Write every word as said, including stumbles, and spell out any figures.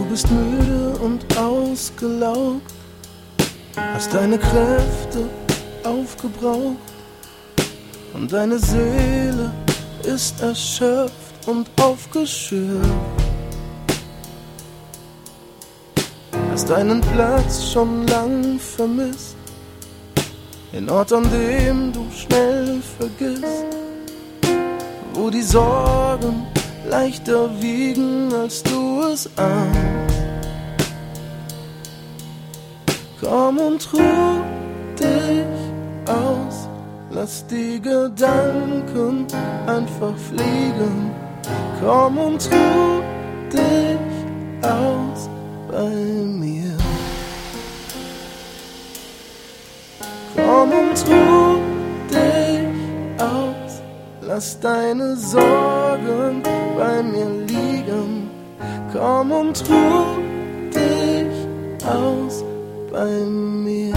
bist müde und ausgelaugt, hast deine Kräfte aufgebraucht und deine Seele ist erschöpft und aufgeschürft. Hast deinen Platz schon lang vermisst, den Ort, an dem du schnell vergisst, wo die Sorgen leichter wiegen, als du es ahnst. Komm und ruh dich aus, lass die Gedanken einfach fliegen. Komm und ruh dich aus bei mir. Komm und ruh dich aus, lass deine Sorgen bei mir liegen. Komm und ruh dich aus bei mir.